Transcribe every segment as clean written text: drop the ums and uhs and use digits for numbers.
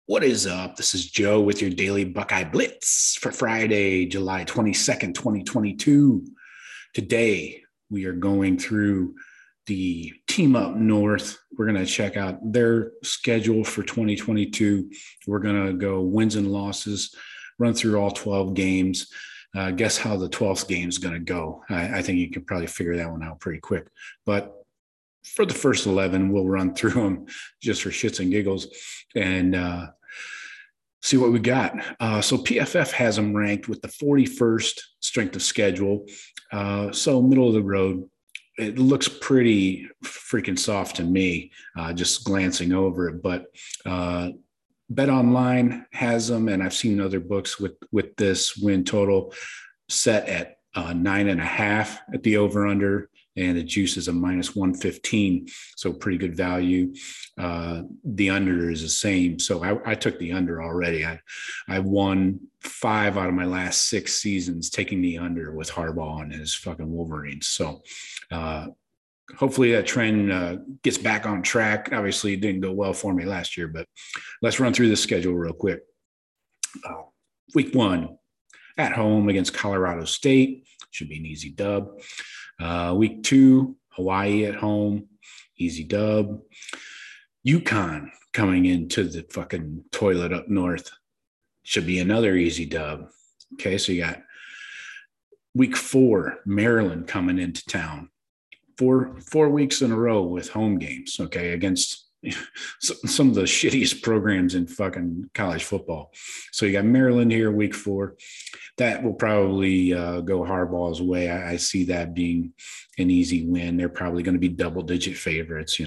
What is up? This is Joe with your daily Buckeye Blitz for Friday, July 22nd, 2022. Today, we are going through the team up north. We're going to check out their schedule for 2022. We're going to go wins and losses, run through all 12 games. Guess how the 12th game is going to go. I think you can probably figure that one out pretty quick. But for the first 11, we'll run through them just for shits and giggles and see what we got. So PFF has them ranked with the 41st strength of schedule. So middle of the road. It looks pretty freaking soft to me, just glancing over it. But Bet Online has them, and I've seen other books with this win total set at 9.5 at the over/under, and the juice is a -115, so pretty good value. The under is the same, so I took the under already. I won 5 out of my last 6 seasons taking the under with Harbaugh and his fucking Wolverines. So hopefully that trend gets back on track. Obviously, it didn't go well for me last year, but let's run through the schedule real quick. Week 1, at home against Colorado State. Should be an easy dub. Week 2, Hawaii at home. Easy dub. UConn coming into the fucking toilet up north. Should be another easy dub. Okay, so you got week 4, Maryland coming into town. Four weeks in a row with home games, okay, against some of the shittiest programs in fucking college football. So you got Maryland here, week 4. That will probably go Harbaugh's way. I see that being an easy win. They're probably going to be double-digit favorites,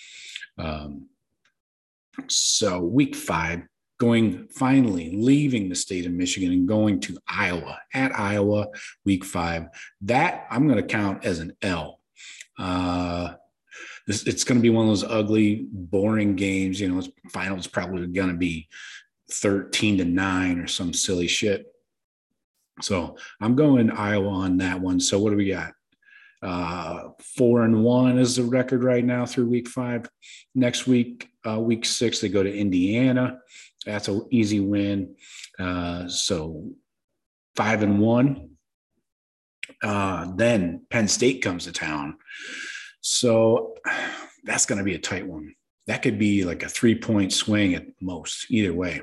So week 5, finally leaving the state of Michigan and going to Iowa. At Iowa, week 5. That I'm going to count as an L. It's going to be one of those ugly, boring games. Finals probably going to be 13-9 or some silly shit. So I'm going Iowa on that one. So what do we got? 4-1 is the record right now through week 5. Next week, week 6, they go to Indiana. That's an easy win. So 5-1. Then Penn State comes to town. So that's going to be a tight one. That could be like a 3-point swing at most, either way.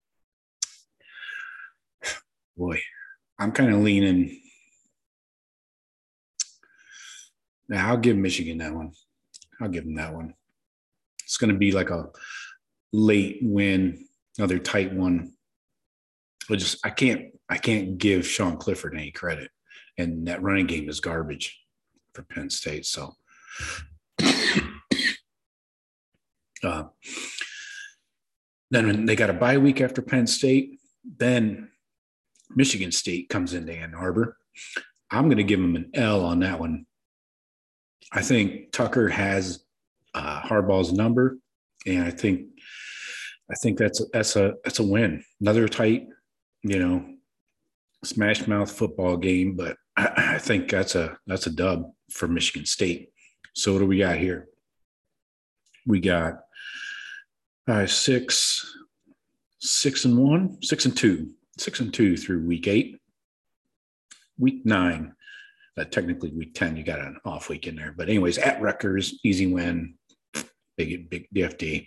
Boy, I'm kind of leaning. Now, I'll give Michigan that one. I'll give them that one. It's going to be like a late win, another tight one. I can't give Sean Clifford any credit. And that running game is garbage for Penn State. So then they got a bye week after Penn State. Then Michigan State comes into Ann Arbor. I'm going to give them an L on that one. I think Tucker has Harbaugh's number, and I think that's a win. Another tight, smash mouth football game, but I think that's a dub for Michigan State. So what do we got here? We got 6-1, 6-2 through week 8. Week 9, technically week 10, you got an off week in there. But anyways, at Rutgers, easy win, big DFD.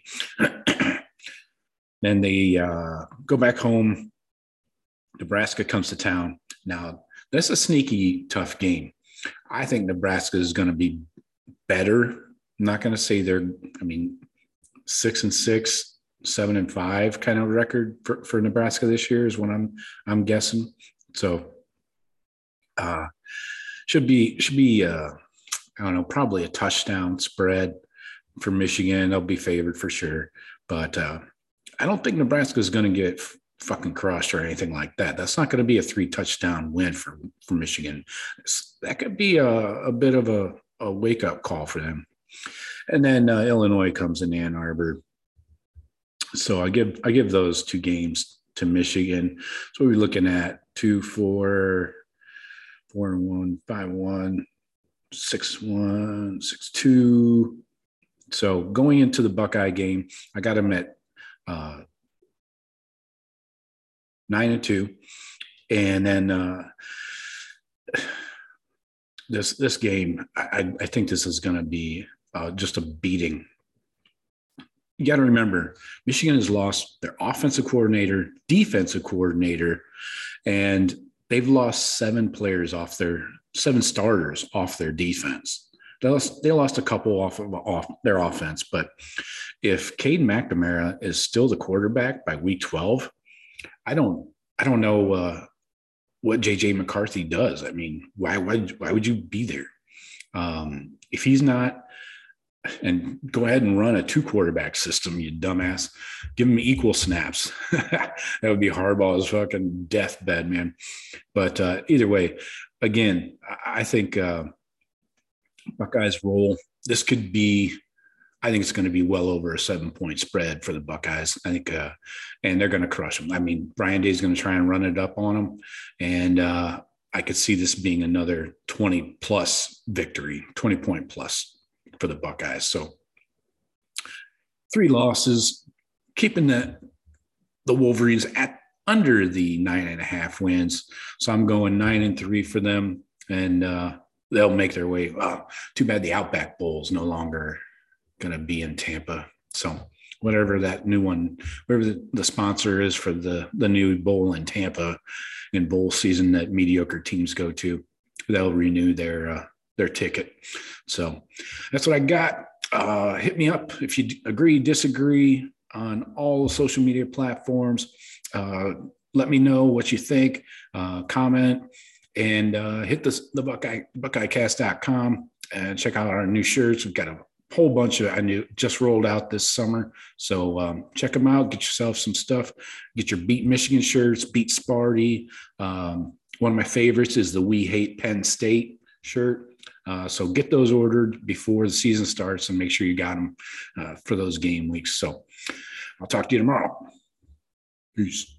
Then they go back home. Nebraska comes to town. Now, that's a sneaky, tough game. I think Nebraska is going to be better. I'm not going to say 6-6, 7-5 kind of record for Nebraska this year is what I'm guessing. So should be I don't know, probably a touchdown spread for Michigan. They'll be favored for sure. But I don't think Nebraska is going to get fucking crushed or anything like that. That's not going to be a 3-touchdown win for Michigan. That could be a bit of a wake-up call for them. And then Illinois comes in Ann Arbor. So I give those 2 games to Michigan. So we're looking at 2-4, 4-1, 5-1, 6-1, 6-2. So going into the Buckeye game, I got them at 9-2, and then this game, I think this is going to be just a beating. You got to remember, Michigan has lost their offensive coordinator, defensive coordinator, and they've lost seven starters off their defense. They lost a couple off their offense, but if Caden McNamara is still the quarterback by week 12, I don't know what JJ McCarthy does. I mean, why would you be there if he's not? And go ahead and run a 2-quarterback system, you dumbass. Give him equal snaps. That would be Harbaugh's fucking deathbed, man. But either way, again, I think Buckeyes roll. This could be, I think it's going to be well over a 7-point spread for the Buckeyes. I think, and they're going to crush them. I mean, Brian Day's going to try and run it up on them. And I could see this being another 20-plus victory, 20-point plus for the Buckeyes. So 3 losses, keeping the Wolverines at under the 9.5 wins. So I'm going 9-3 for them, and they'll make their way. Too bad the Outback Bowl is no longer going to be in Tampa. So whatever that new one, whatever the sponsor is for the new bowl in Tampa in bowl season that mediocre teams go to, they'll renew their ticket. So that's what I got. Hit me up if you agree, disagree on all social media platforms. Let me know what you think. Comment and hit the BuckeyeCast.com and check out our new shirts. We've got a whole bunch of just rolled out this summer. So check them out. Get yourself some stuff. Get your Beat Michigan shirts, Beat Sparty. One of my favorites is the We Hate Penn State shirt. So get those ordered before the season starts and make sure you got them for those game weeks. So I'll talk to you tomorrow. Peace.